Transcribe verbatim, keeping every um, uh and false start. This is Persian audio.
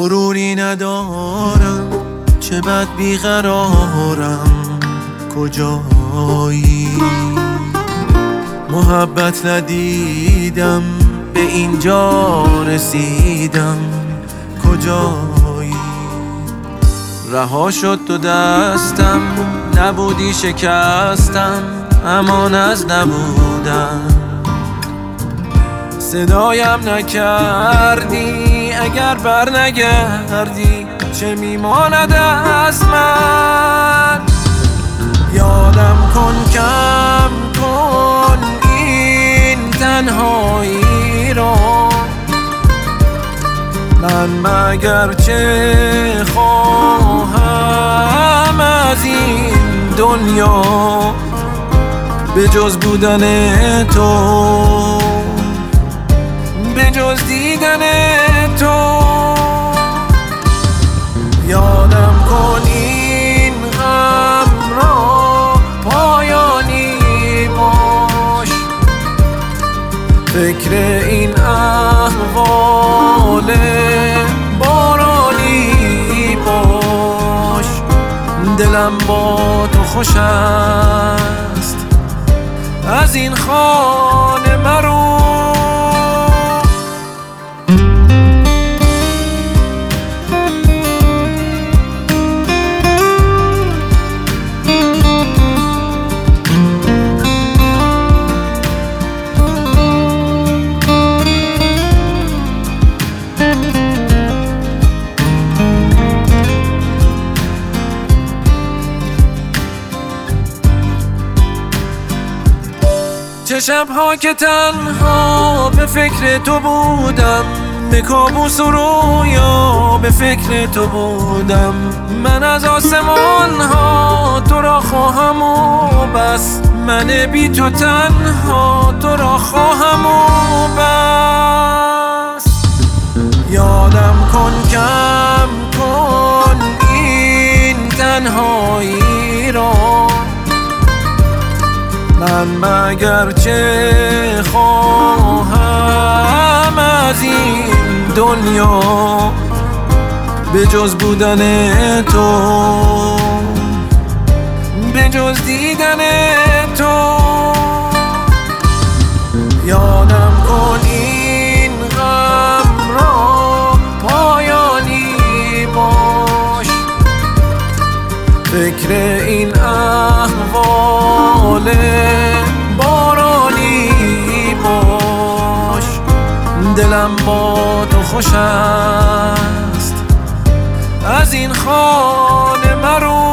غروری ندارم، چه بد بیقرارم، کجایی؟ محبت ندیدم، به اینجا رسیدم، کجایی؟ رها شد تو دستم، نبودی شکستم، امان از نبودم. صدایم نکردی، اگر بر نگردی چه میماند از من؟ یادم کن، کم کن این تنهایی را، من مگر چه خواهم از این دنیا به جز بودن تو، به جز دیدن تو. یادم کن این غم را پایانی باش، فکر این احوال بارانی باش. دلم با تو خوش است، از این خانه مرو. چه شب‌ها که تنها به فکر تو بودم، به کابوس و رویا به فکر تو بودم. من از آسمان ها تو را خواهم و بس، من بی تو تنها تو را خواهم و بس. یادم کن، کم کن این تنهایی را، من مگر چه خواهم از این دنیا به جز بودن تو، به جز دیدن تو. یادم کن این غم را پایانی باش، فکر این احوال بارانی باش. دلم با تو خوش است، از این خانه مرو.